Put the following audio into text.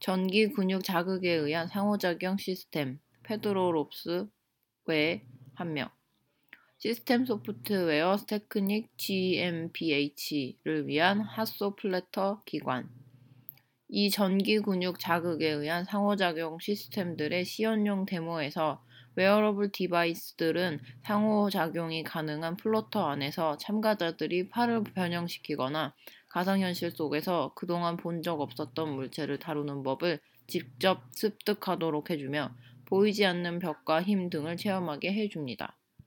전기 근육 자극에 의한 상호작용 시스템, 페드로 롭스 외 1명. 시스템 소프트웨어 테크닉 GmbH를 위한 핫소 플래터 기관. 이 전기 근육 자극에 의한 상호작용 시스템들의 시연용 데모에서 웨어러블 디바이스들은 상호작용이 가능한 플로터 안에서 참가자들이 팔을 변형시키거나 가상현실 속에서 그동안 본 적 없었던 물체를 다루는 법을 직접 습득하도록 해주며 보이지 않는 벽과 힘 등을 체험하게 해줍니다.